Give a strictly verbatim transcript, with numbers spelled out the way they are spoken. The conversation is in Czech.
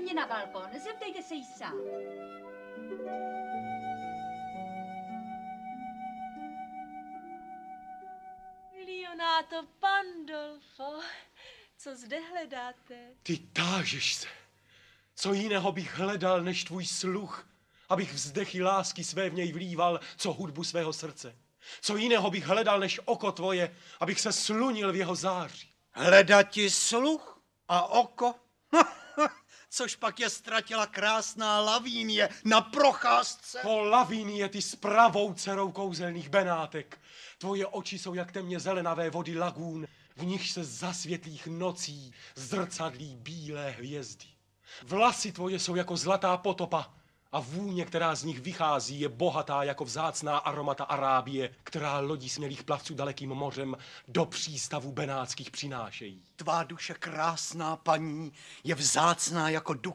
mě na balkon, zeptejte se jí sám. Leonato Pandolfo, co zde hledáte? Ty tážeš se. Co jiného bych hledal než tvůj sluch, abych vzdechy lásky své v něj vlíval, co hudbu svého srdce. Co jiného bych hledal než oko tvoje, abych se slunil v jeho záři. Hledat ti sluch a oko? Což pak je ztratila krásná Lavínie na procházce. Po Lavínie, ty s pravou dcerou kouzelných Benátek. Tvoje oči jsou jak temně zelenavé vody lagún, v nich se za světlých nocí zrcadlí bílé hvězdy. Vlasy tvoje jsou jako zlatá potopa a vůně, která z nich vychází, je bohatá jako vzácná aromata Arábie, která lodí smělých plavců dalekým mořem do přístavů benátských přinášejí. Tvá duše krásná, paní, je vzácná jako duch